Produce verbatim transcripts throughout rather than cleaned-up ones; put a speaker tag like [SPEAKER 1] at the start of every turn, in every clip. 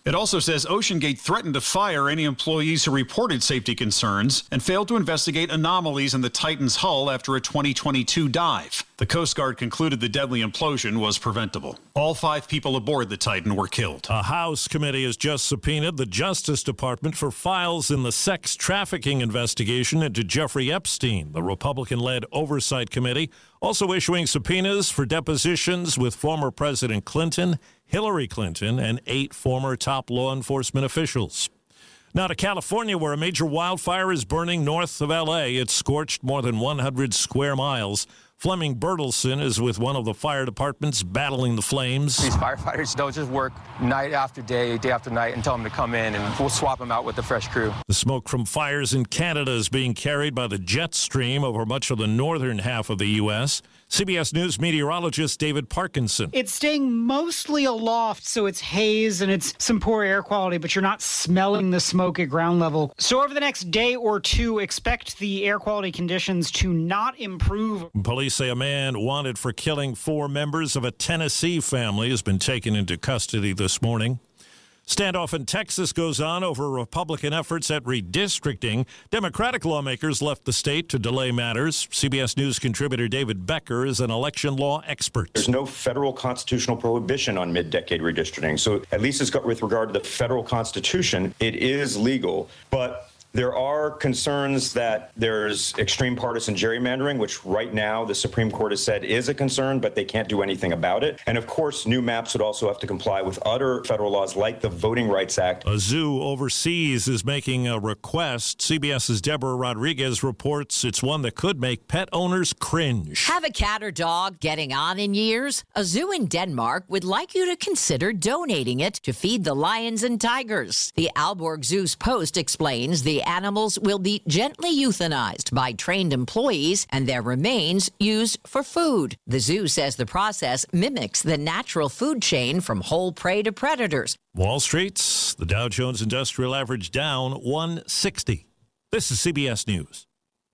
[SPEAKER 1] It also says OceanGate threatened to fire any employees who reported safety concerns and failed to investigate anomalies in the Titan's hull after a twenty twenty-two dive. The Coast Guard concluded the deadly implosion was preventable. All five people aboard the Titan were killed.
[SPEAKER 2] A House committee has just subpoenaed the Justice Department for files in the sex trafficking investigation into Jeffrey Epstein. The Republican-led Oversight Committee also issuing subpoenas for depositions with former President Clinton, Hillary Clinton, and eight former top law enforcement officials. Now to California, where a major wildfire is burning north of L A. It's scorched more than one hundred square miles. Fleming Bertelson is with one of the fire departments battling the flames.
[SPEAKER 3] These firefighters don't just work night after day, day after night, and tell them to come in, and we'll swap them out with the fresh crew.
[SPEAKER 2] The smoke from fires in Canada is being carried by the jet stream over much of the northern half of the U S C B S News meteorologist David Parkinson.
[SPEAKER 4] It's staying mostly aloft, so it's haze and it's some poor air quality, but you're not smelling the smoke at ground level. So over the next day or two, expect the air quality conditions to not improve.
[SPEAKER 2] Police say a man wanted for killing four members of a Tennessee family has been taken into custody this morning. Standoff in Texas goes on over Republican efforts at redistricting. Democratic lawmakers left the state to delay matters. C B S News contributor David Becker is an election law expert.
[SPEAKER 5] There's no federal constitutional prohibition on mid-decade redistricting. So at least it's got with regard to the federal constitution, it is legal. But there are concerns that there's extreme partisan gerrymandering, which right now the Supreme Court has said is a concern, but they can't do anything about it. And of course, new maps would also have to comply with other federal laws like the Voting Rights Act.
[SPEAKER 2] A zoo overseas is making a request. CBS's Deborah Rodriguez reports it's one that could make pet owners cringe.
[SPEAKER 6] Have a cat or dog getting on in years? A zoo in Denmark would like you to consider donating it to feed the lions and tigers. The Aalborg Zoo's Post explains the animals will be gently euthanized by trained employees and their remains used for food. The zoo says the process mimics the natural food chain from whole prey to predators.
[SPEAKER 2] Wall Street, the Dow Jones Industrial Average down one sixty. This is C B S News.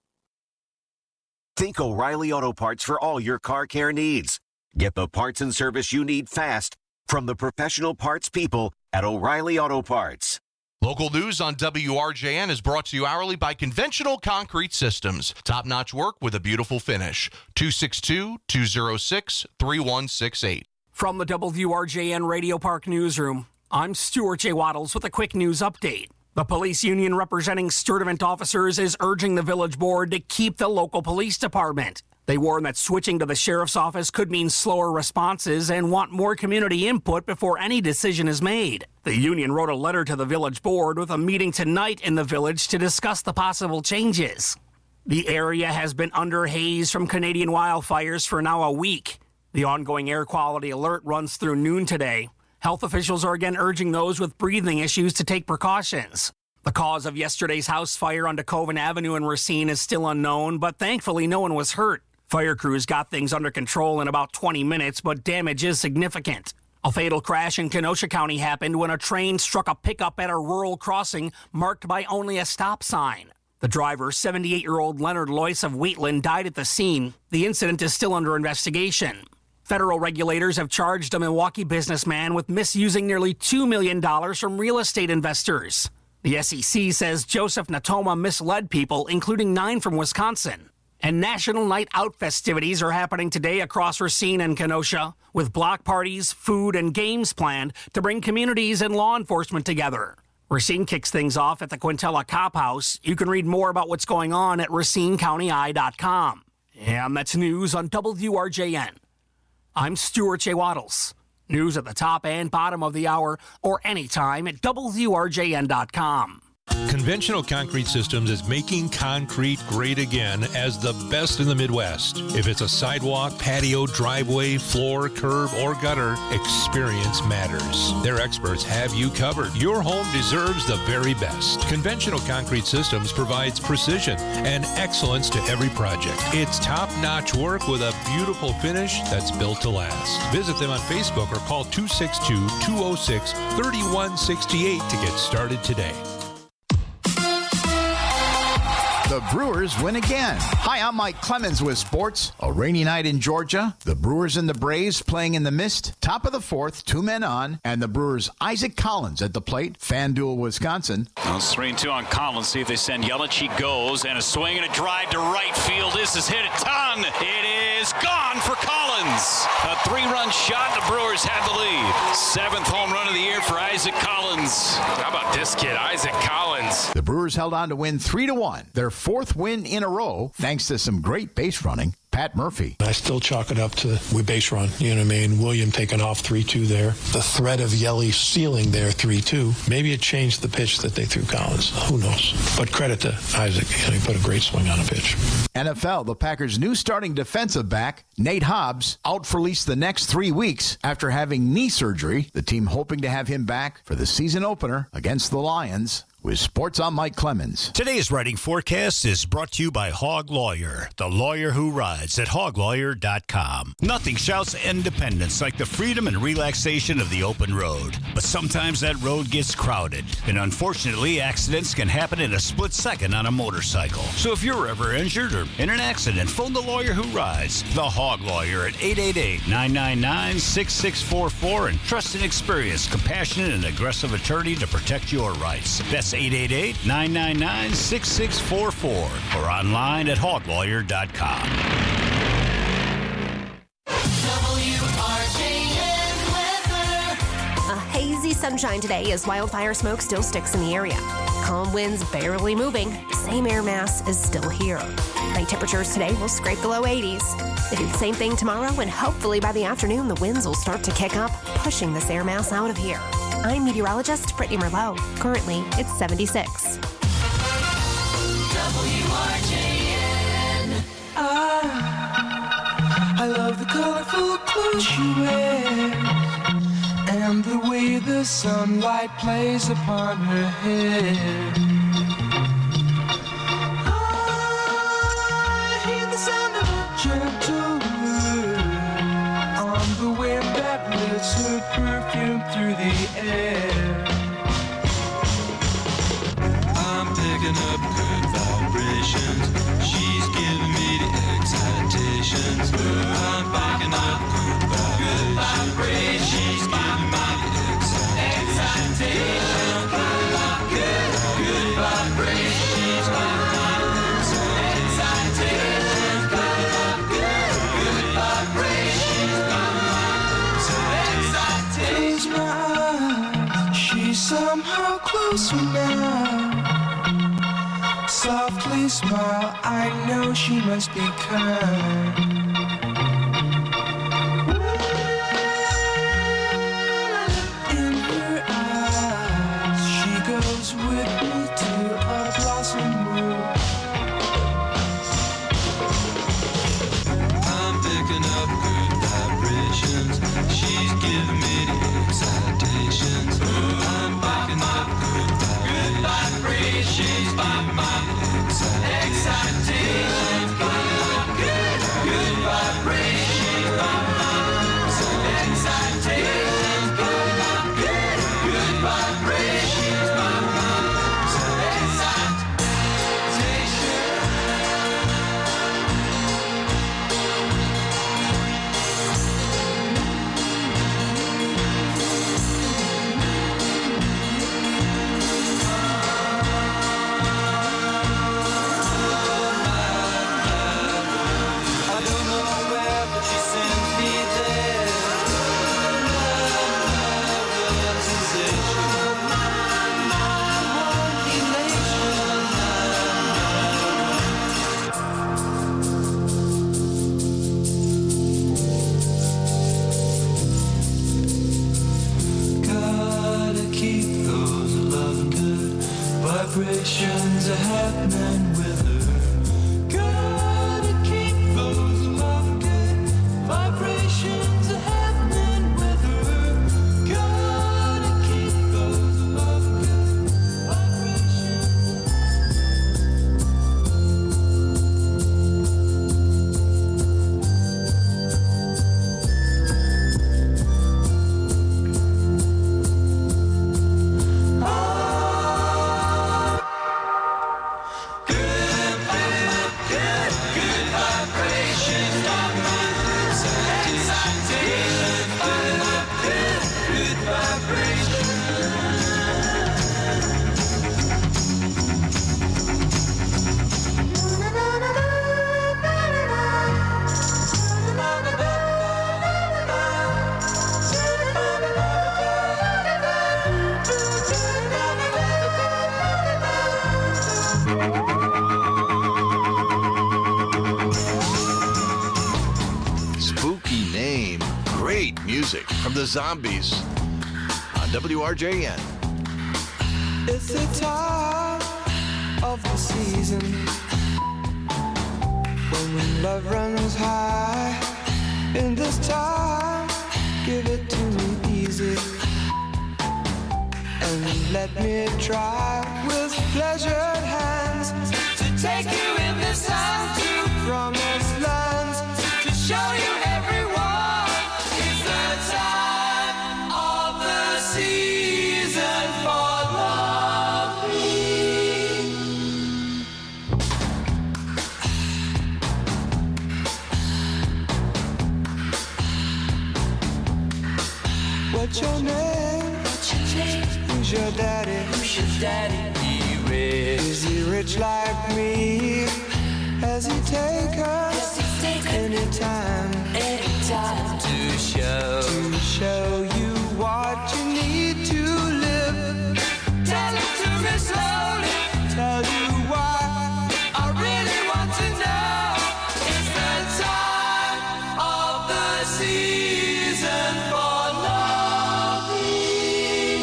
[SPEAKER 7] Think O'Reilly Auto Parts for all your car care needs. Get the parts and service you need fast from the professional parts people at O'Reilly Auto Parts.
[SPEAKER 8] Local news on W R J N is brought to you hourly by Conventional Concrete Systems. Top-notch work with a beautiful finish. two six two, two oh six, three one six eight.
[SPEAKER 9] From the W R J N Radio Park Newsroom, I'm Stuart J. Waddles with a quick news update. The police union representing Sturtevant officers is urging the village board to keep the local police department. They warn that switching to the sheriff's office could mean slower responses and want more community input before any decision is made. The union wrote a letter to the village board with a meeting tonight in the village to discuss the possible changes. The area has been under haze from Canadian wildfires for now a week. The ongoing air quality alert runs through noon today. Health officials are again urging those with breathing issues to take precautions. The cause of yesterday's house fire on DeKoven Avenue in Racine is still unknown, but thankfully no one was hurt. Fire crews got things under control in about twenty minutes, but damage is significant. A fatal crash in Kenosha County happened when a train struck a pickup at a rural crossing marked by only a stop sign. The driver, seventy-eight-year-old Leonard Loyce of Wheatland, died at the scene. The incident is still under investigation. Federal regulators have charged a Milwaukee businessman with misusing nearly two million dollars from real estate investors. The S E C says Joseph Natoma misled people, including nine from Wisconsin. And National Night Out festivities are happening today across Racine and Kenosha, with block parties, food, and games planned to bring communities and law enforcement together. Racine kicks things off at the Quintella Cop House. You can read more about what's going on at racine county eye dot com. And that's news on W R J N. I'm Stuart J. Waddles. News at the top and bottom of the hour or anytime at W R J N dot com.
[SPEAKER 10] Conventional Concrete Systems is making concrete great again as the best in the Midwest. If it's a sidewalk, patio, driveway, floor, curb, or gutter, experience matters. Their experts have you covered. Your home deserves the very best. Conventional Concrete Systems provides precision and excellence to every project. It's top-notch work with a beautiful finish that's built to last. Visit them on Facebook or call two six two, two oh six, three one six eight to get started today.
[SPEAKER 11] The Brewers win again. Hi, I'm Mike Clemens with sports. A rainy night in Georgia. The Brewers and the Braves playing in the mist. Top of the fourth, two men on. And the Brewers' Isaac Collins at the plate. FanDuel, Wisconsin.
[SPEAKER 12] Well, it's three and two on Collins. See if they send Yelich. He goes. And a swing and a drive to right field. This is hit a ton. It is gone for Collins. A three-run shot. The Brewers have the lead. Seventh home run of the year for Isaac Collins.
[SPEAKER 13] How about this kid, Isaac Collins?
[SPEAKER 11] The Brewers held on to win three to one. Their fourth win in a row, thanks to some great base running. Pat Murphy.
[SPEAKER 14] I still chalk it up to we base run. You know what I mean? William taking off three two there. The threat of Yelly stealing there three two. Maybe it changed the pitch that they threw Collins. Who knows? But credit to Isaac. You know, he put a great swing on a pitch.
[SPEAKER 11] N F L, the Packers' new starting defensive back, Nate Hobbs, out for at least the next three weeks after having knee surgery. The team hoping to have him back for the season opener against the Lions. With Sports, I'm Mike Clemens.
[SPEAKER 15] Today's writing forecast is brought to you by Hog Lawyer, the lawyer who rides at hog lawyer dot com. Nothing shouts independence like the freedom and relaxation of the open road. But sometimes that road gets crowded, and unfortunately, accidents can happen in a split second on a motorcycle. So if you're ever injured or in an accident, phone the lawyer who rides, the Hog Lawyer, at eight eight eight, nine nine nine, six six four four, and trust an experienced, compassionate, and aggressive attorney to protect your rights. That's eight eight eight, nine nine nine, six six four four or online at hog lawyer dot com.
[SPEAKER 16] W R J N weather. A hazy sunshine today as wildfire smoke still sticks in the area. Calm winds barely moving. Same air mass is still here. Night temperatures today will scrape the low eighties. They do the same thing tomorrow, and hopefully by the afternoon the winds will start to kick up, pushing this air mass out of here. I'm meteorologist Brittany Merlot. Currently, it's seventy-six.
[SPEAKER 17] W R J N. I, I love the colorful clothes she wears and the way the sunlight plays upon her hair. I hear the sound of a gentle word on the wind that lifts her perfume through the air. I'm picking up good vibrations. She's giving me the excitations. I'm picking up good vibrations. She's giving me the excitations. Good, good vibrations. She's giving me the excitations. Good, good vibrations. Close my eyes, she's somehow closer now. Softly smile, I know she must be kind. In her eyes, she goes with me to a blossom room. I'm picking up good vibrations. She's giving me the excitations. I'm picking up good vibrations. She's giving me the excitations. Good, good vibrations. Excitations. Good, good vibrations. Gotta keep those loving good vibrations are happening with her. Gotta keep those loving good vibrations are happening with her. Gotta keep those loving good vibrations. Good
[SPEAKER 18] the Zombies on W R J N.
[SPEAKER 17] It's the time of the season when love runs high. In this time, give it to me easy and let me try with pleasured hands to take you in this time to promised lands, to show you everyone. It's the time of the season for loving. What's your name? What's your name? Who's your daddy? Who's your daddy? He rich. Is he rich like me? Has he taken anytime, anytime to show, to show you what you need to live? Tell it to me slowly. Tell you why I really want to know. It's the time of the season for loving.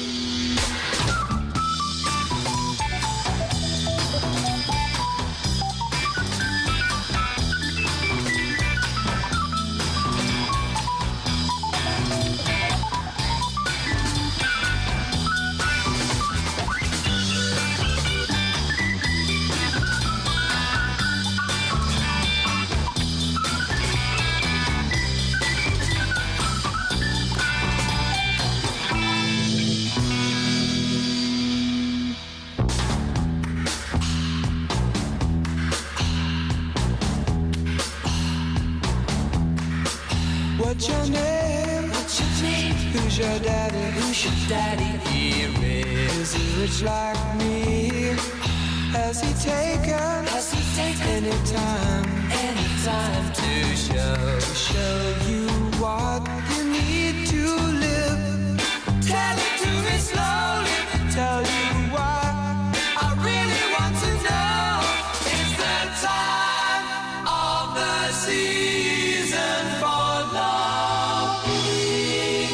[SPEAKER 17] What's your name? What's your name? Who's your daddy? Who's your daddy? He rich. Is he rich like me? Has he taken? Has he taken any time? Any time to show, to show you what you need to live? Tell it to me slowly. Tell you why I really want to know. It's the time of the season for loving.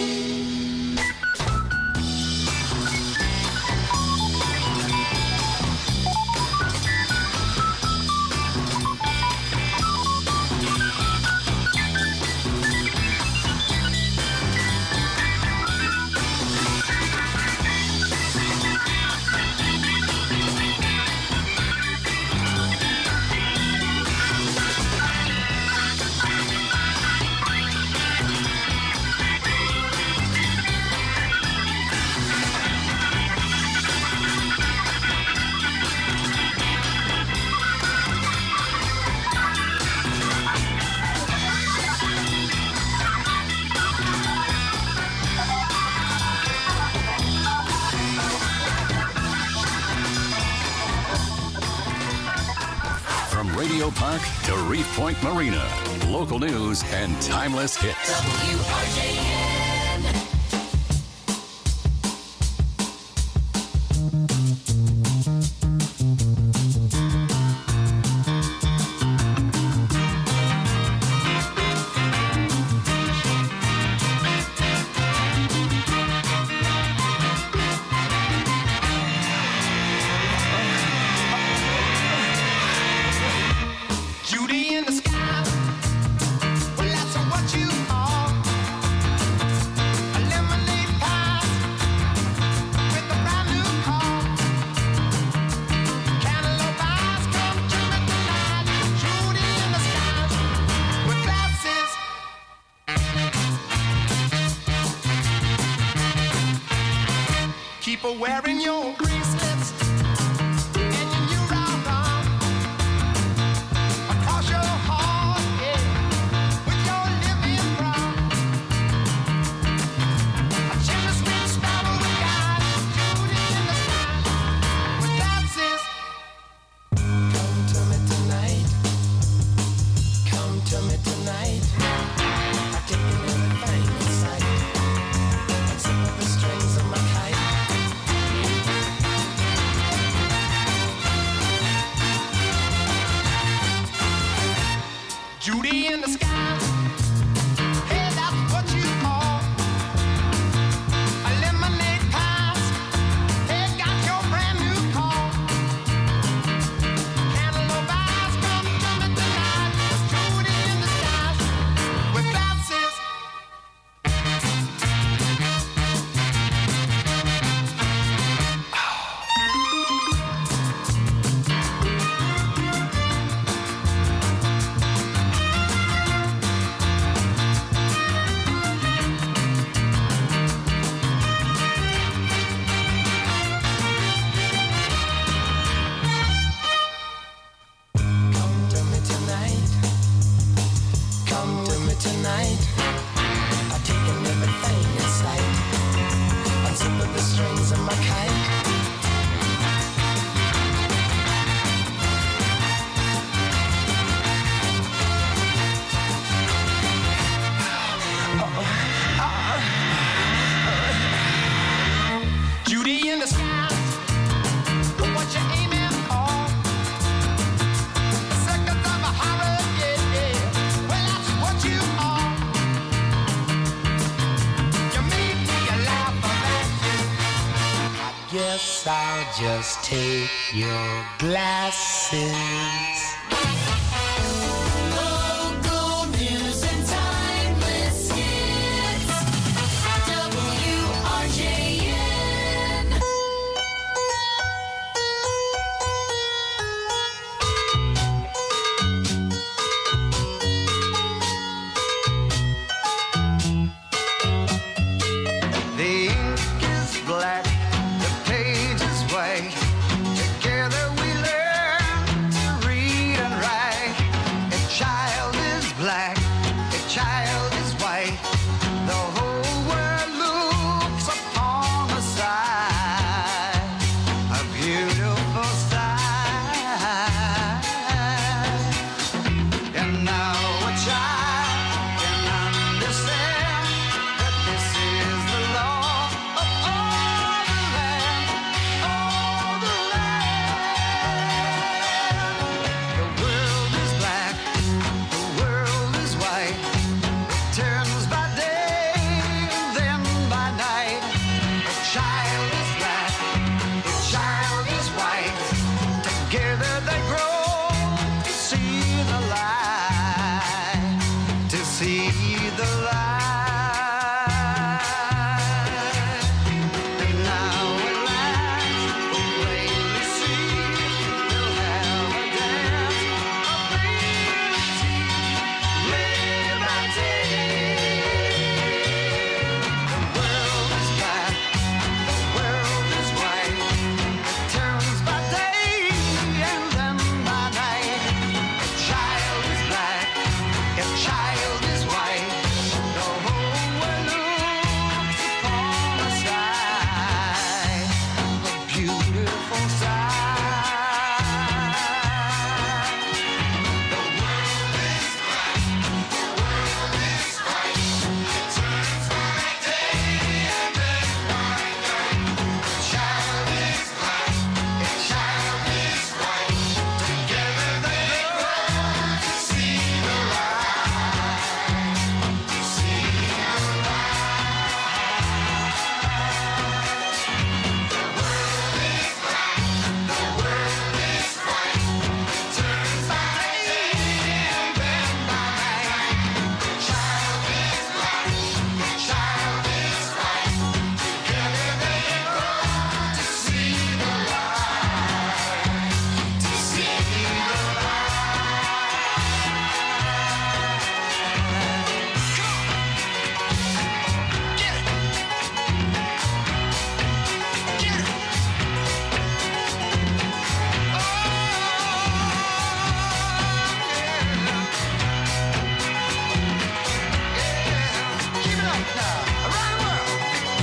[SPEAKER 19] Radio Park to Reef Point Marina. Local news and timeless hits.
[SPEAKER 17] W R J N. Judy in the sky. Well, that's what you are. A lemonade pie with a brand new car. Cantaloupe eyes come to me tonight. Judy in the sky with glasses. Keep her wearing your bracelets and your new round arm. Across your heart, yeah, with your living brown. A chimney sweet sparrow with God, Judy in the sky, with glasses. Come to me tonight. Come to me tonight. I've taken everything in sight, except for the strings of my kite. guess I'll just take your glasses. Local news and timeless hits. W R J N. The ink is black, the page is white. Together we learn to read and write. A child is black, a child is white. The whole world looks upon a sight, a beautiful sight. And now a child can understand that this is the law of all the land, all the land. The world is black, the world is white. It turns by day and then by night. A child is black, a child is white. Together they grow to see the light, to see the light. And now at last we plainly see they'll have a dance of liberty, liberty. The world is black, the world is white. It turns by day and then by night. A child is black, a child is white. The whole world looks upon a sight, a beautiful sight. The world is black, the world is white. It turns by day and then by night. A child is black, a child is white. Together they grow to see the light, to see the light. The world is black, the world is white. It turns by day and then by night. A child is black, a child is white. Together they grow to see the light, to see the Keep it up now, around the world.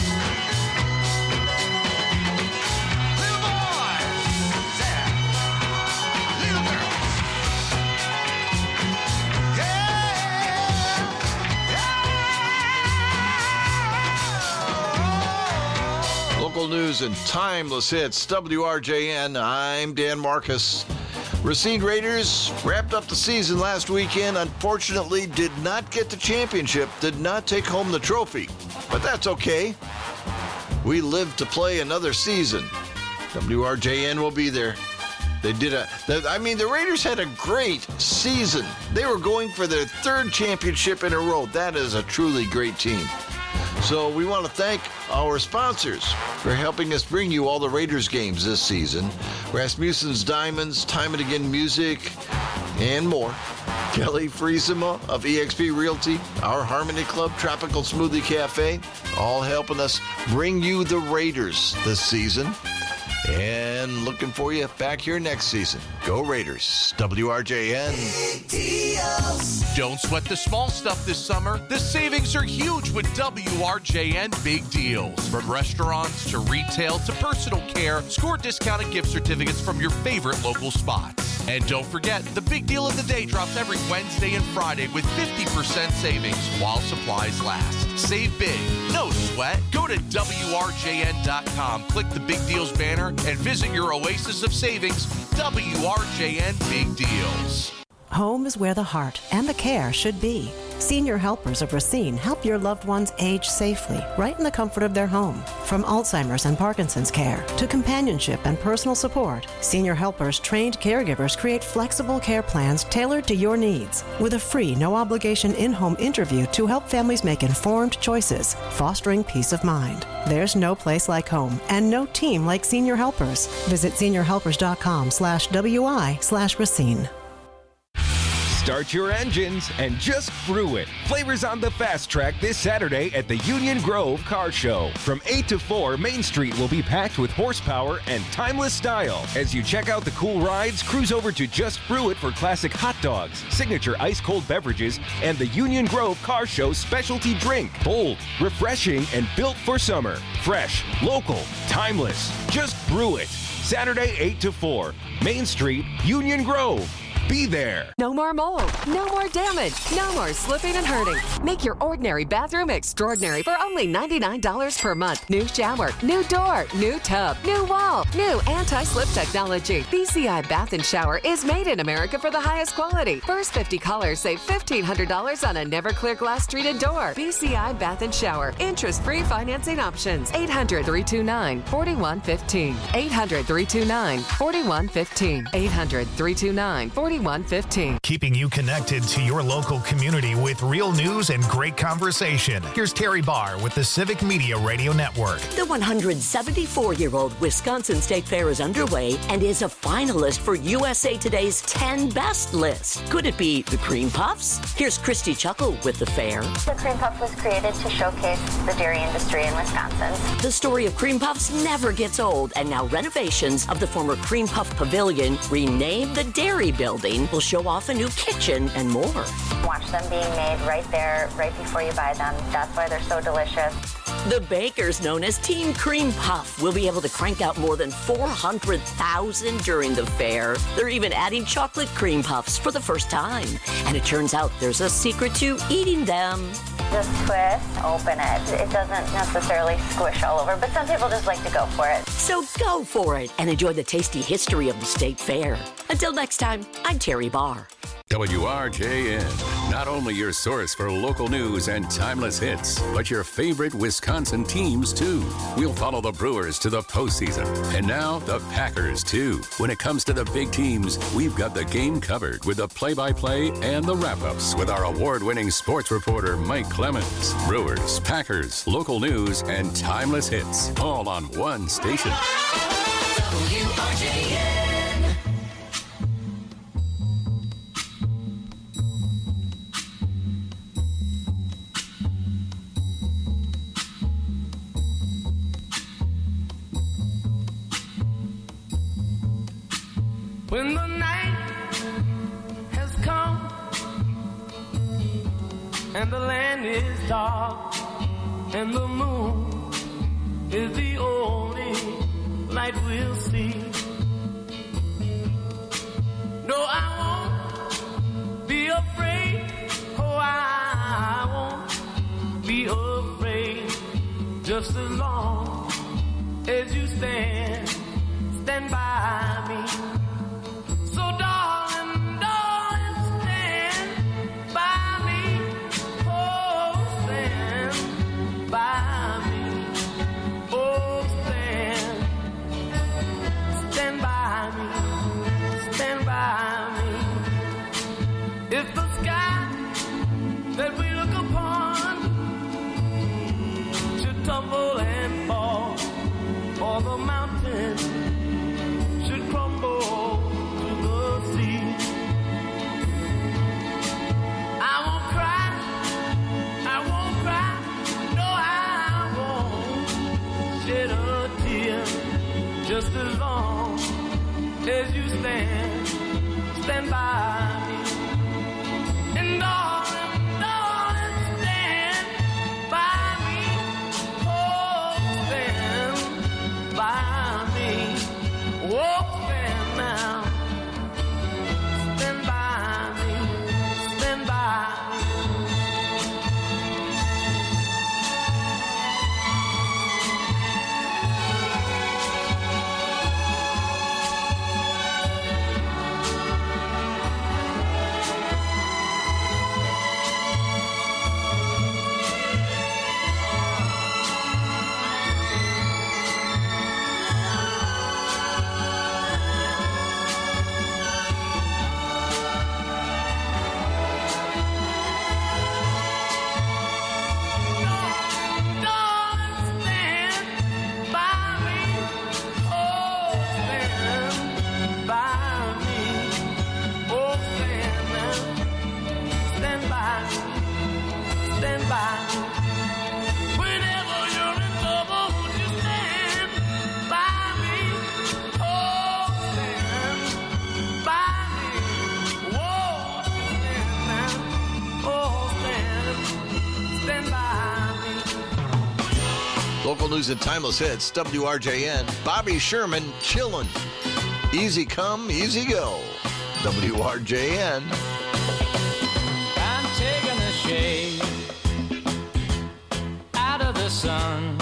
[SPEAKER 17] Little boys, yeah. Little girls, yeah.
[SPEAKER 18] Local news and timeless hits. W R J N. I'm Dan Marcus. Racine Raiders wrapped up the season last weekend. Unfortunately, did not get the championship, did not take home the trophy. But that's okay. We live to play another season. W R J N will be there. They did a, the, I mean, the Raiders had a great season. They were going for their third championship in a row. That is a truly great team. So we want to thank our sponsors for helping us bring you all the Raiders games this season. Rasmussen's Diamonds, Time and Again Music, and more. Kelly Friesema of E X P Realty, Our Harmony Club, Tropical Smoothie Cafe, all helping us bring you the Raiders this season. And looking for you back here next season. Go Raiders. W R J N.
[SPEAKER 8] Don't sweat the small stuff this summer. The savings are huge with W R J N Big Deals. From restaurants to retail to personal care, score discounted gift certificates from your favorite local spots. And don't forget, the big deal of the day drops every Wednesday and Friday with fifty percent savings while supplies last. Save big, no sweat. Go to W R J N dot com, click the Big Deals banner, and visit your oasis of savings, W R J N Big Deals.
[SPEAKER 20] Home is where the heart and the care should be. Senior Helpers of Racine help your loved ones age safely, right in the comfort of their home. From Alzheimer's and Parkinson's care to companionship and personal support, Senior Helpers trained caregivers create flexible care plans tailored to your needs with a free, no-obligation in-home interview to help families make informed choices, fostering peace of mind. There's no place like home and no team like Senior Helpers. Visit seniorhelpers.com slash WI slash Racine.
[SPEAKER 21] Start your engines and just brew it. Flavors on the Fast Track this Saturday at the Union Grove Car Show. From eight to four, Main Street will be packed with horsepower and timeless style. As you check out the cool rides, cruise over to Just Brew It for classic hot dogs, signature ice-cold beverages, and the Union Grove Car Show specialty drink. Bold, refreshing, and built for summer. Fresh, local, timeless. Just brew it. Saturday, eight to four, Main Street, Union Grove. Be there.
[SPEAKER 22] No more mold. No more damage. No more slipping and hurting. Make your ordinary bathroom extraordinary for only ninety-nine dollars per month. New shower, new door, new tub, new wall, new anti-slip technology. B C I Bath and Shower is made in America for the highest quality. First fifty callers save fifteen hundred dollars on a Never-Clear glass treated door. B C I Bath and Shower. Interest-free financing options. eight hundred, three two nine, four one one five. eight hundred, three two nine, four one one five. eight hundred, three two nine, four one one five.
[SPEAKER 23] Keeping you connected to your local community with real news and great conversation. Here's Terry Barr with the Civic Media Radio Network.
[SPEAKER 24] The one hundred seventy-four-year-old Wisconsin State Fair is underway and is a finalist for U S A Today's ten Best list. Could it be the Cream Puffs? Here's Christy Chuckle with the fair.
[SPEAKER 25] The Cream Puff was created to showcase the dairy industry in Wisconsin.
[SPEAKER 24] The story of Cream Puffs never gets old, and now renovations of the former Cream Puff Pavilion, renamed the Dairy Building, will show off a new kitchen and more.
[SPEAKER 25] Watch them being made right there, right before you buy them. That's why they're so delicious.
[SPEAKER 24] The bakers known as Team Cream Puff will be able to crank out more than four hundred thousand during the fair. They're even adding chocolate cream puffs for the first time. And it turns out there's a secret to eating them.
[SPEAKER 25] Just twist, open it. It doesn't necessarily squish all over, but some people just like to go for it.
[SPEAKER 24] So go for it and enjoy the tasty history of the State Fair. Until next time, I'm Terry Barr.
[SPEAKER 19] W R J N, not only your source for local news and timeless hits, but your favorite Wisconsin teams, too. We'll follow the Brewers to the postseason, and now the Packers, too. When it comes to the big teams, we've got the game covered with the play-by-play and the wrap-ups with our award-winning sports reporter, Mike Clemens. Brewers, Packers, local news, and timeless hits, all on one station.
[SPEAKER 17] W R J N.
[SPEAKER 26] When the night has come and the land is dark and the moon is the only light we'll see. No, I won't be afraid. Oh, I won't be afraid. Just as long as you stand, stand by me. So darling, darling, stand by me. Oh, stand by me. Oh, stand, stand by me. Stand by me. If the sky that we look upon should tumble and fall, or the mountain should crumble, I won't cry, I won't cry, no, I won't shed a tear. Just as long as you stand, stand by me. And darling, darling, stand by me. Oh, stand by me. Oh, stand now. Stand by me. Stand by me.
[SPEAKER 18] Local news and timeless hits, W R J N. Bobby Sherman, chillin'. Easy come, easy go. W R J N.
[SPEAKER 1] I'm taking the shade out of the sun.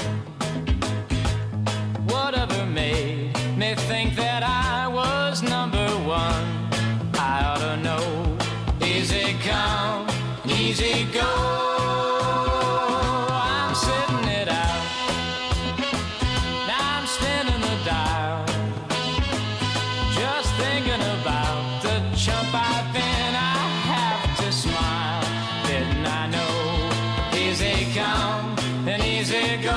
[SPEAKER 1] Whatever made me think that I was number one. I ought to know. Easy come, easy go. I'm sitting it out. Now I'm spinning the dial. Just thinking about the chump I've been. I have to smile. Didn't I know? Easy come and easy go.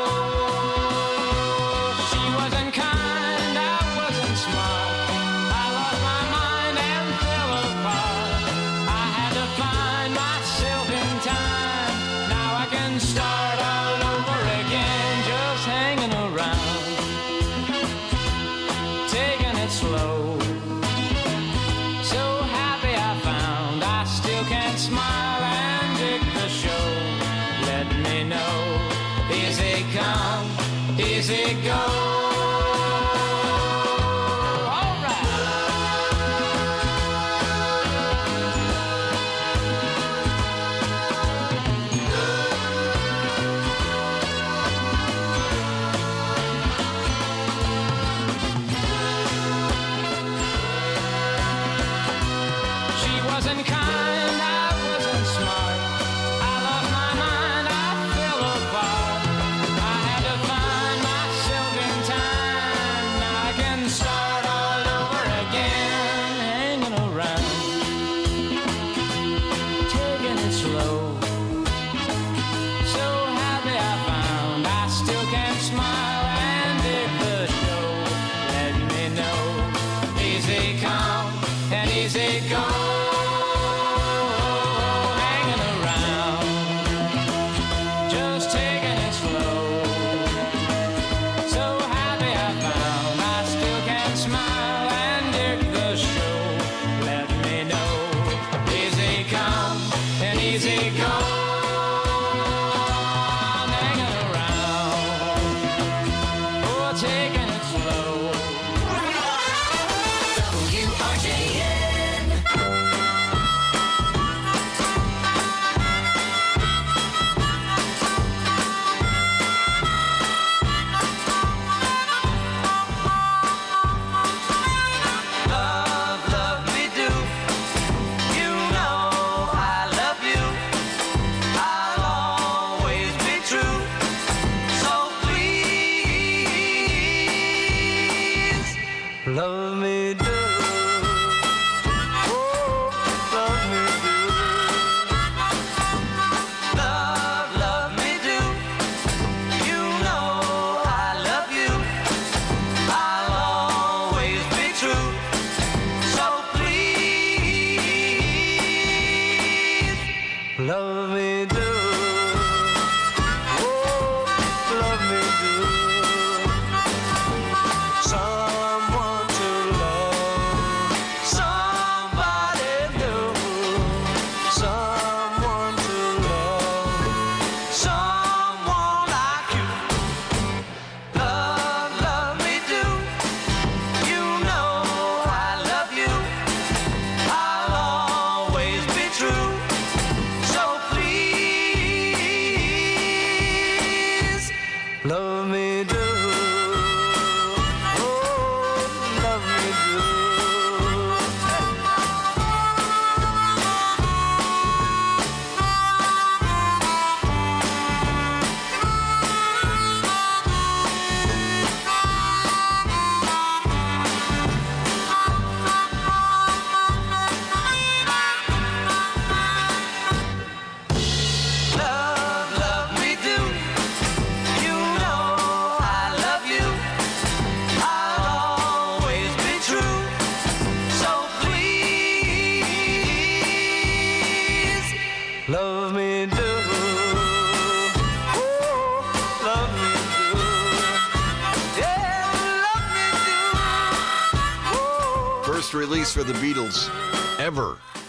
[SPEAKER 1] She wasn't kind, I wasn't smart. I lost my mind and fell apart. I had to find myself in time. Now I can start all over again, just hanging around, taking it slow. So happy I found I still can't smile and dig the show. Let me know. Easy come, easy go. She wasn't kind, I wasn't smart. I lost my mind, I fell apart. I had to find myself in time. Now I can start all over again, hanging around, taking it slow. So happy I found I still can't smile and dig the show. Let me know. Easy come and easy go. Hanging around, just taking it slow. So happy I found I still can't smile and dig the show. Let me know. Easy come and easy go. Hanging around, oh, taking it slow.
[SPEAKER 2] W R J N.
[SPEAKER 1] Love, love me do. You know I love you. I'll always be true. So please, love me do. Oh, love me do. Love, love me do. You know I love you. I'll always be true. So please, love me do. Oh, love me do. Someone to love, somebody new. Someone to love, someone like you. Love, love me do. You know I love you. I'll always be true. So please, love me do. Oh, love me do. Love, love me do. You know I love you. I'll always be true. So please, love me do. Oh, love me do. Yeah, love me do. Oh.
[SPEAKER 18] First release for the Beatles ever.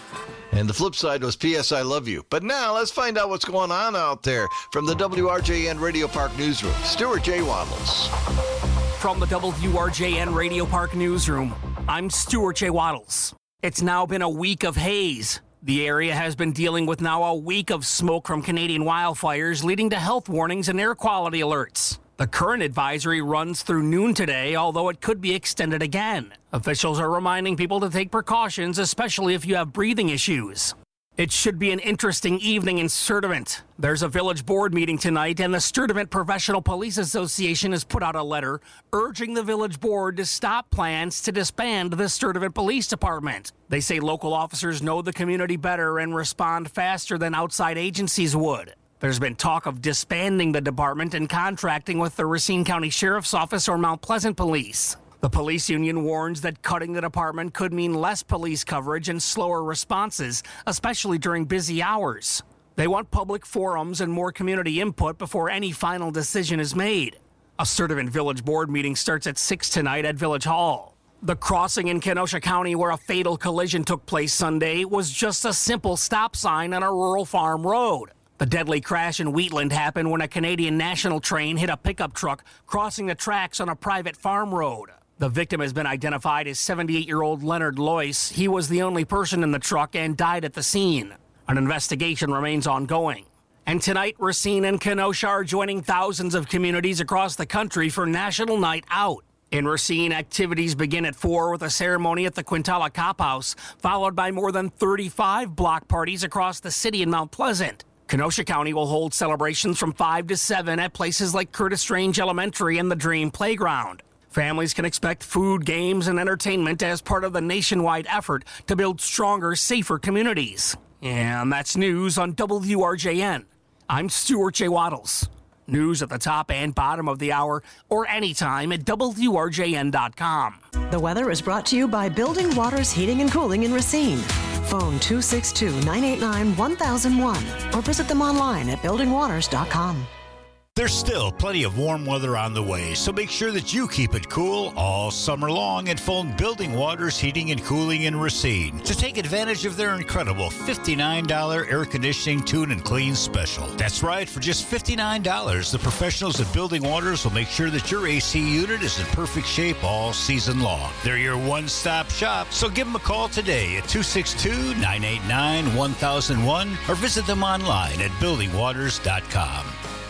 [SPEAKER 18] And the flip side was P S I love you. But now let's find out what's going on out there from the W R J N Radio Park Newsroom. Stuart J. Waddles.
[SPEAKER 3] From the W R J N Radio Park Newsroom, I'm Stuart J. Waddles. It's now been a week of haze. The area has been dealing with now a week of smoke from Canadian wildfires, leading to health warnings and air quality alerts. The current advisory runs through noon today, although it could be extended again. Officials are reminding people to take precautions, especially if you have breathing issues. It should be an interesting evening in Sturtevant. There's a village board meeting tonight, and the Sturtevant Professional Police Association has put out a letter urging the village board to stop plans to disband the Sturtevant Police Department. They say local officers know the community better and respond faster than outside agencies would. There's been talk of disbanding the department and contracting with the Racine County Sheriff's Office or Mount Pleasant Police. The police union warns that cutting the department could mean less police coverage and slower responses, especially during busy hours. They want public forums and more community input before any final decision is made. A Sturtevant Village Board meeting starts at six tonight at Village Hall. The crossing in Kenosha County where a fatal collision took place Sunday was just a simple stop sign on a rural farm road. The deadly crash in Wheatland happened when a Canadian National train hit a pickup truck crossing the tracks on a private farm road. The victim has been identified as seventy-eight-year-old Leonard Loyce. He was the only person in the truck and died at the scene. An investigation remains ongoing. And tonight, Racine and Kenosha are joining thousands of communities across the country for National Night Out. In Racine, activities begin at four with a ceremony at the Quintala Cop House, followed by more than thirty-five block parties across the city in Mount Pleasant. Kenosha County will hold celebrations from five to seven at places like Curtis Strange Elementary and the Dream Playground. Families can expect food, games, and entertainment as part of the nationwide effort to build stronger, safer communities. And that's news on W R J N. I'm Stuart J. Waddles. News at the top and bottom of the hour or anytime at W R J N dot com.
[SPEAKER 20] The weather is brought to you by Building Waters Heating and Cooling in Racine. Phone two six two, nine eight nine, one thousand one or visit them online at building waters dot com.
[SPEAKER 15] There's still plenty of warm weather on the way, so make sure that you keep it cool all summer long and phone Building Waters Heating and Cooling in Racine to take advantage of their incredible fifty-nine dollars air conditioning tune and clean special. That's right, for just fifty-nine dollars, the professionals at Building Waters will make sure that your A C unit is in perfect shape all season long. They're your one-stop shop, so give them a call today at two six two, nine eight nine, one thousand one or visit them online at building waters dot com.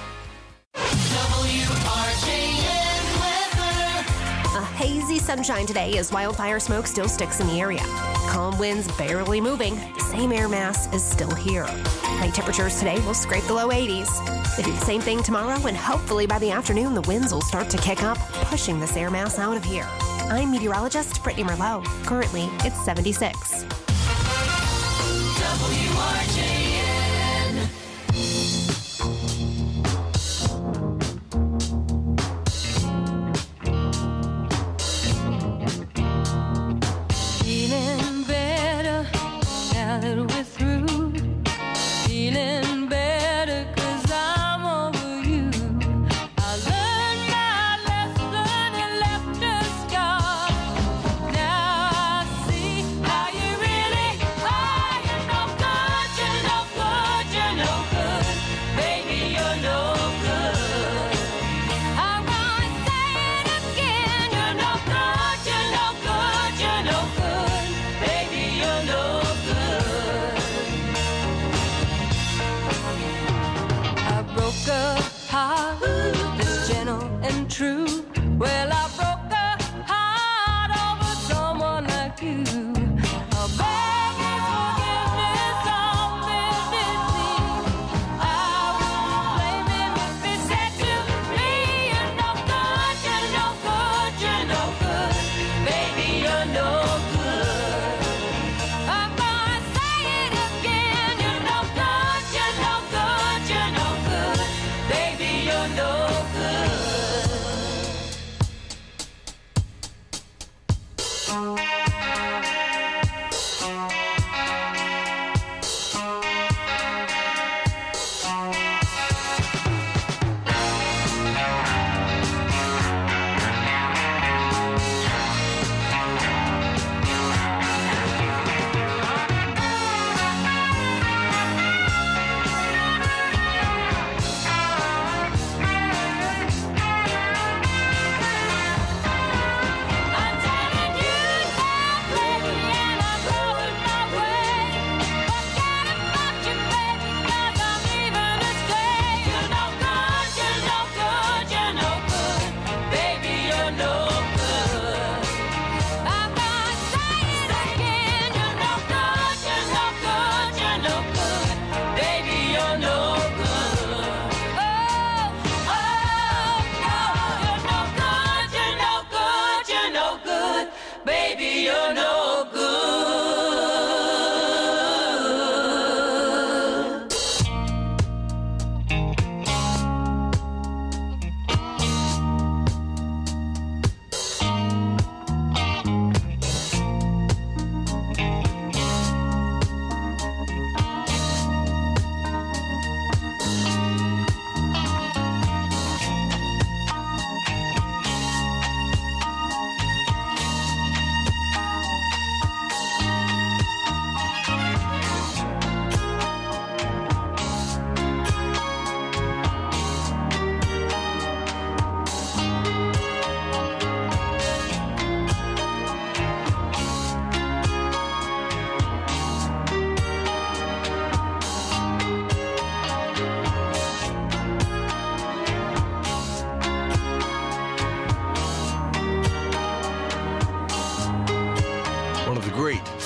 [SPEAKER 2] W R J N weather.
[SPEAKER 16] A hazy sunshine today as wildfire smoke still sticks in the area. Calm winds barely moving. The same air mass is still here. High temperatures today will scrape the low eighties. They do the same thing tomorrow, and hopefully by the afternoon, the winds will start to kick up, pushing this air mass out of here. I'm meteorologist Brittany Merlot. Currently, it's seventy-six.
[SPEAKER 2] W R J N.
[SPEAKER 26] Feeling better now that we're through. Feeling better 'cause I'm over you. I learned my lesson and left a scar. Now I see how you really are. You're no good, you're no good, you're no good. Baby, you're no good. I'm gonna say it again. You're no good, you're no good, you're no good. Baby, you're no good. I broke a heart that's gentle and true. Well, I broke a heart over someone like you. I beg his forgiveness on bended knee. I won't blame him if he said to me, you're no good, you're no good, you're no good. Baby, you're no good. I'm gonna say it again. You're no good, you're no good, you're no good. Baby, you're no good.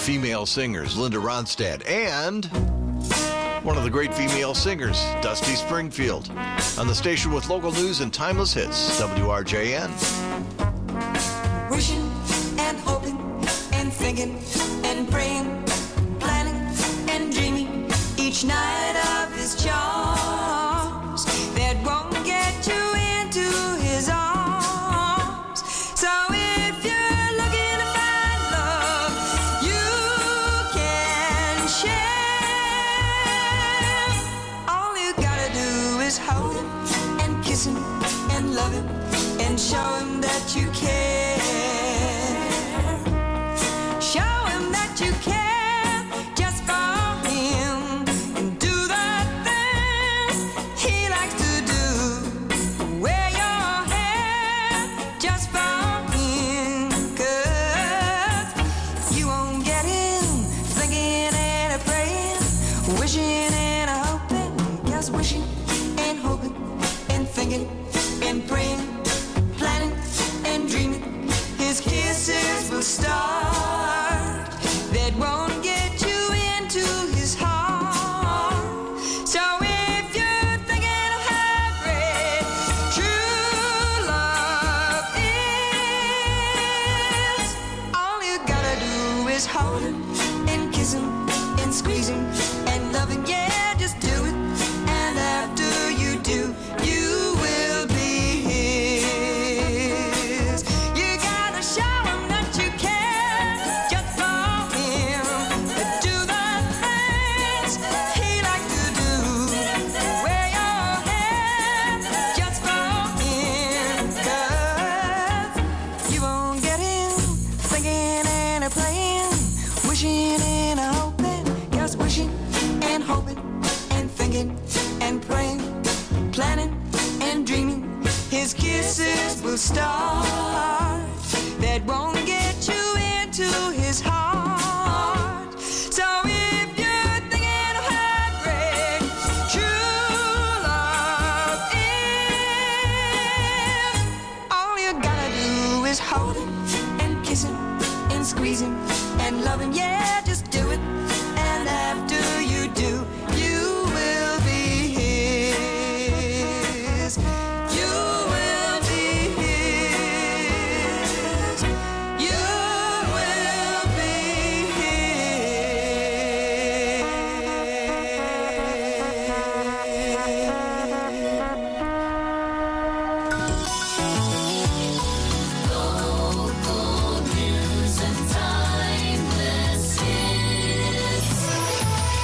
[SPEAKER 18] female singers, Linda Ronstadt, and one of the great female singers, Dusty Springfield, on the station with local news and timeless hits, W R J N.
[SPEAKER 2] Wishing and hoping and thinking and praying, planning and dreaming each night of his charms that won't get you into his arms. So if you're looking to find love, you can share. All you gotta do is hold him and kiss him and love him and show him that you care. Show him that you care just for him and do the things he likes to do. Wear your hair just for him, 'cause you won't get him thinking and a praying, wishing and a hoping, just wishing and hoping and thinking and praying, planning and dreaming. His kisses will start that won't get you into his heart. So if you're thinking of how great true love is, all you gotta do is hold him and kiss him and squeeze him and love him. Yeah, just do it. And after you do, you will be his. You gotta show him that you care just for him. Do the things he likes to do. Wear your hair just for him, 'cause you won't get him thinking and a praying, wishing and a hoping, just wishing and hoping and thinking and praying, planning and dreaming. His kisses will start that won't get you into his heart. So if you're thinking of how great true love is, all you gotta do is hold him and kiss him and squeeze him and love him. Yeah, just do it. And after you do, you will be his. You will be his. You will be Local news and timeless hits.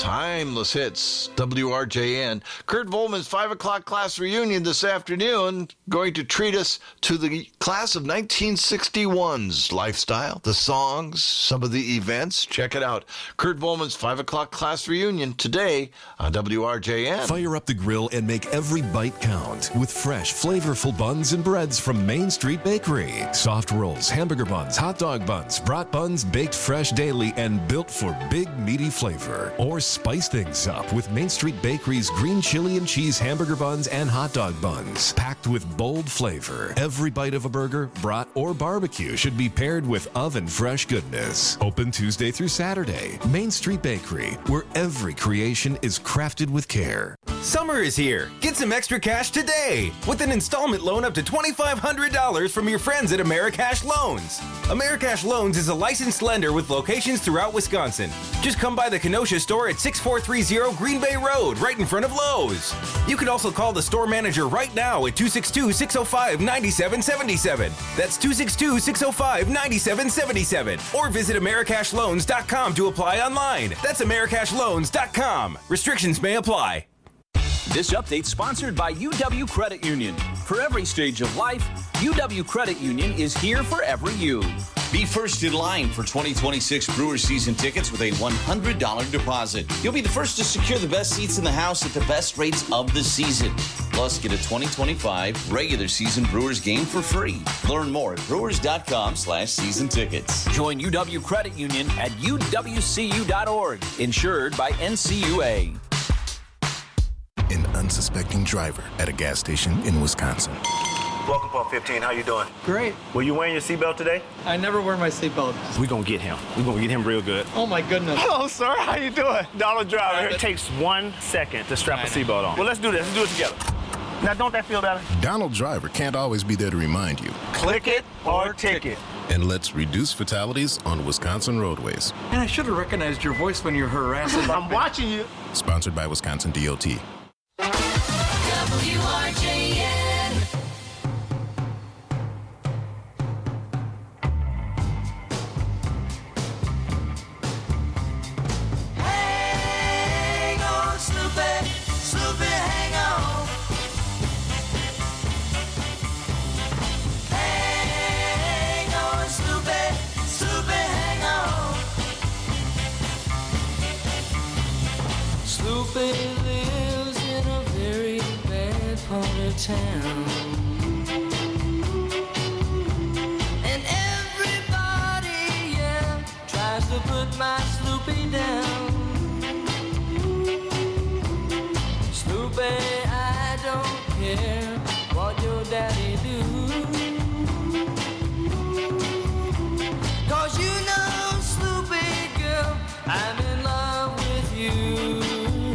[SPEAKER 18] Timeless Hits, W R J N. Kurt Volman's five o'clock class reunion this afternoon, going to treat us to the class of nineteen sixty-one's lifestyle, the songs, some of the events. Check it out. Kurt Volman's five o'clock class reunion today on W R J N.
[SPEAKER 5] Fire up the grill and make every bite count with fresh, flavorful buns and breads from Main Street Bakery. Soft rolls, hamburger buns, hot dog buns, brat buns baked fresh daily and built for big, meaty flavor. Or spice things up with Main Street Bakery's green chili and cheese hamburger buns and hot dog buns, packed with bold flavor. Every bite of a burger, brat, or barbecue should be paired with oven fresh goodness. Open Tuesday through Saturday. Main Street Bakery, where every creation is crafted with care.
[SPEAKER 6] Summer is here. Get some extra cash today with an installment loan up to twenty-five hundred dollars from your friends at Americash Loans. Americash Loans is a licensed lender with locations throughout Wisconsin. Just come by the Kenosha store at six four three zero Green Bay Road, right in front of Lowe's. You can also call the store manager right now at two six two, six oh five, nine seven seven seven. That's two six two, six oh five, nine seven seven seven. Or visit Americash Loans dot com to apply online. That's Americash Loans dot com. Restrictions may apply.
[SPEAKER 7] This update sponsored by U W Credit Union. For every stage of life, U W Credit Union is here for every you.
[SPEAKER 9] Be first in line for twenty twenty-six Brewers season tickets with a one hundred dollars deposit. You'll be the first to secure the best seats in the house at the best rates of the season. Plus, get a twenty twenty-five regular season Brewers game for free. Learn more at brewers dot com slash season tickets.
[SPEAKER 7] Join U W Credit Union at U W C U dot org. Insured by N C U A.
[SPEAKER 10] An unsuspecting driver at a gas station in Wisconsin.
[SPEAKER 12] Welcome, Pump fifteen. How you doing?
[SPEAKER 27] Great.
[SPEAKER 12] Were you wearing your seatbelt today?
[SPEAKER 27] I never wear my seatbelt.
[SPEAKER 10] We're going to get him. We're going to get him real good.
[SPEAKER 27] Oh, my goodness.
[SPEAKER 12] Hello, sir. How you doing? Donald Driver. It takes one second to strap a seatbelt on. Well, let's do this. Let's do it together. Now, don't that feel better?
[SPEAKER 10] Donald Driver can't always be there to remind you.
[SPEAKER 12] Click it or ticket.
[SPEAKER 10] And let's reduce fatalities on Wisconsin roadways.
[SPEAKER 27] And I should have recognized your voice when you're harassing.
[SPEAKER 12] I'm watching you.
[SPEAKER 10] Sponsored by Wisconsin D O T.
[SPEAKER 2] W R J N. Hang on, Snoopy, Snoopy, hang on. Hang on, Snoopy, Snoopy, hang on. Snoopy lives in a very bad part of town, and everybody, yeah, tries to put my Snoopy down. Snoopy, I don't care what your daddy do, 'cause you know, Snoopy girl, I'm in love with you.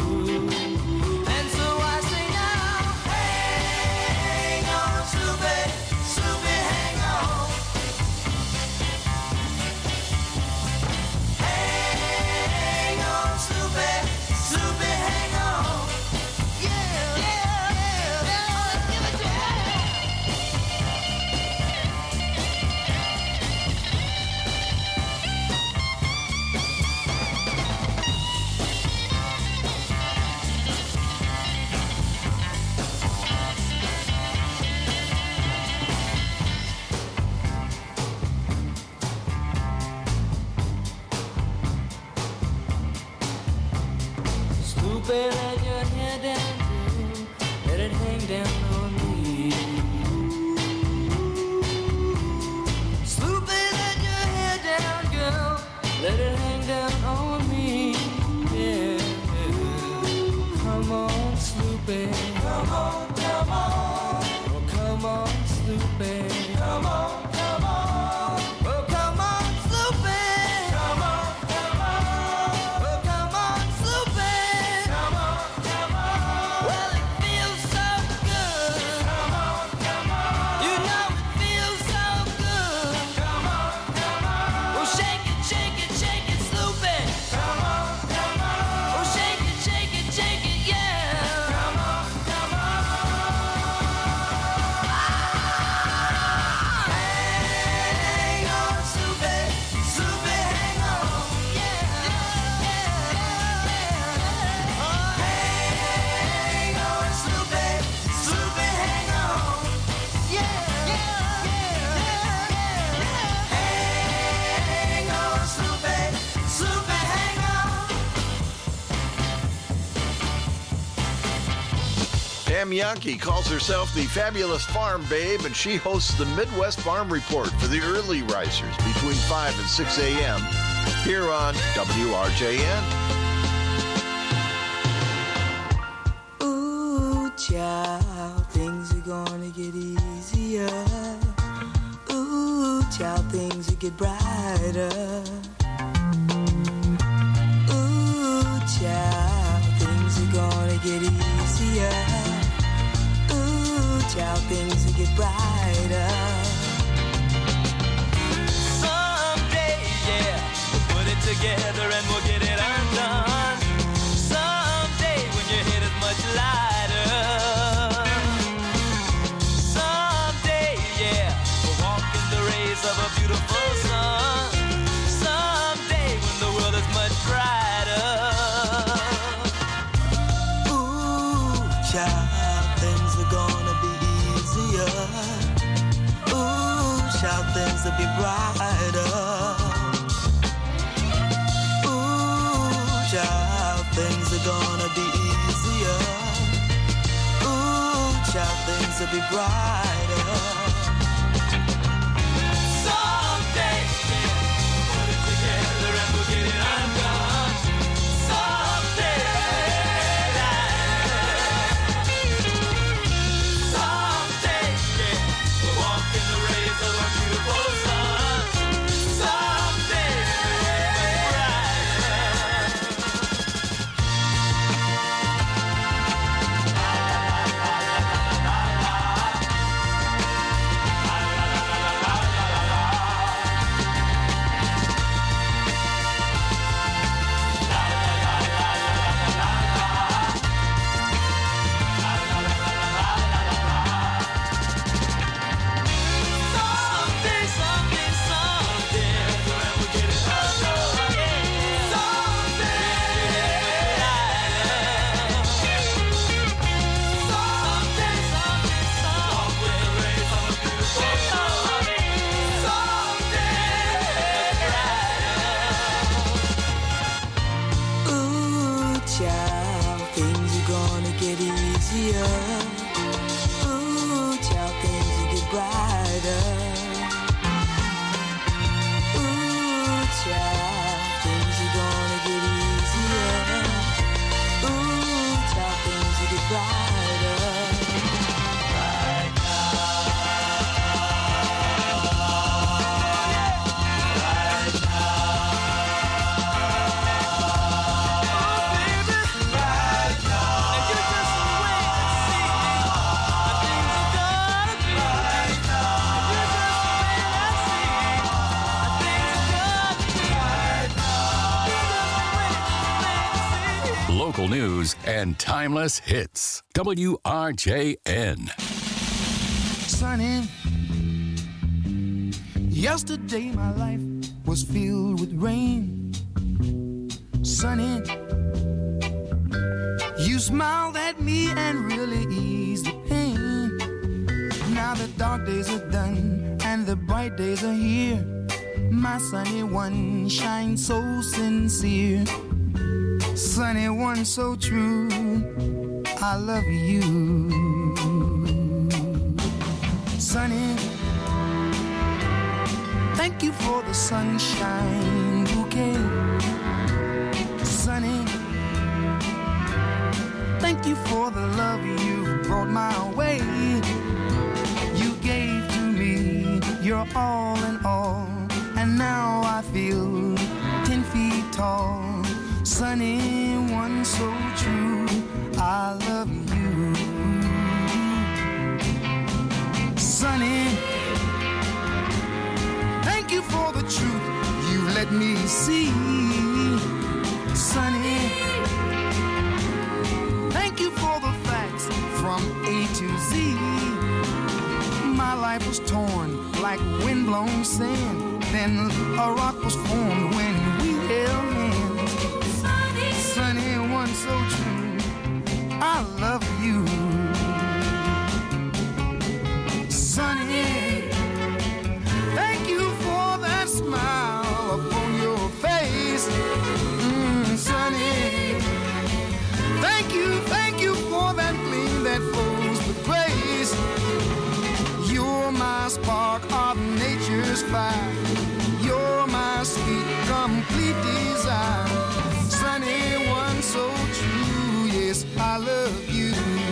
[SPEAKER 2] Snoopy, let your hair down, girl. Let it hang down on me. Snoopy, let your hair down, girl. Let it hang down on me. Yeah. Come on, Snoopy. Come on, come on. Oh, come on, Snoopy. Come on, come on. Oh, come on, Snoopy. Come on, come on. Oh, come on, Snoopy. Come on, come on. Well, it feels so good. Come on, come on. You know it feels so good. Come on, come on. Oh, shake it, shake it, shake it, Snoopy. Come on, come on. Oh, shake it, shake it, shake it, yeah. Come on, come on.
[SPEAKER 18] Pam Yankee calls herself the fabulous farm babe, and she hosts the Midwest Farm Report for the early risers between five and six a.m. here on W R J N.
[SPEAKER 8] Ooh, child, things are gonna get easier. Ooh, child, things will get brighter. Ooh, child, things are gonna get easier. Ooh, child, things will get brighter.
[SPEAKER 11] Someday, yeah, we'll put it together and we'll get it undone. Someday when your head is much lighter. Someday, yeah, we'll walk in the rays of a beautiful sun. Someday when the world is much brighter.
[SPEAKER 8] Ooh, child, things are gonna be easier. Ooh, child, things will be brighter. Ooh, child, things are gonna be easier. Ooh, child, things will be brighter.
[SPEAKER 11] Someday, yeah, we'll put it together and we'll get it undone. Someday, someday, yeah, we'll walk in the rays of a beautiful sun. Someday, much Someday, someday, someday, we'll get it undone. Someday, someday, someday, someday, rays of a beautiful sun. Someday,
[SPEAKER 8] Ooh, child, things are gonna get easier. Ooh, child, things will get brighter. Ooh, child, things are gonna get easier. Ooh, child, things will get brighter. Right
[SPEAKER 19] Local news and timeless hits. W R J N.
[SPEAKER 13] Sunny. Yesterday my life was filled with rain. Sunny. You smiled at me and really eased the pain. Now the dark days are done and the bright days are here. My sunny one shines so sincere. Sunny one so true, I love you. Sunny, thank you for the sunshine bouquet. Sunny, thank you for the love you brought my way. You gave to me your all in all, and now I feel ten feet tall. Sunny one so true, I love you. Sunny, thank you for the truth you let me see. Sunny, thank you for the facts from A to Z. My life was torn like windblown sand. Then a rock was formed when we held hands. Sunny, sunny one so true, I love you. Sunny, thank you for that smile upon your face. Mm, sunny, thank you, thank you for that gleam that flows is fire. You're my sweet, complete desire. Sunny one, so true. Yes, I love you.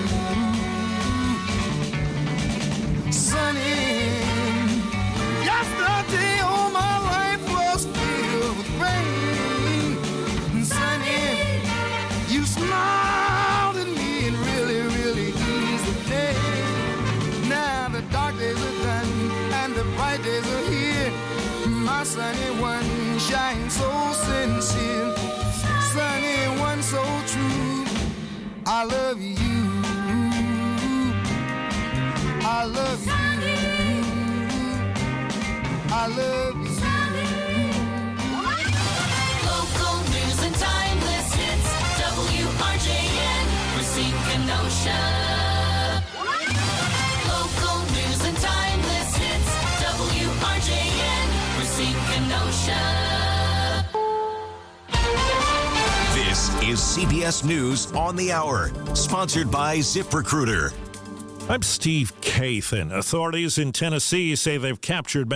[SPEAKER 13] Sunny, yesterday all my life was filled with rain. Sunny, you smiled at me and really, really eased the pain. Now the dark days are done and the bright days are here. My sunny one shines so sincere. Sunny one so true. I love you. I love you. I love you.
[SPEAKER 2] Local news and timeless hits. W R J N, Racine Kenosha. Local news and timeless hits. W R J N, Racine Kenosha.
[SPEAKER 14] This is C B S News on the Hour, sponsored by ZipRecruiter.
[SPEAKER 17] I'm Steve Kathan. Authorities in Tennessee say they've captured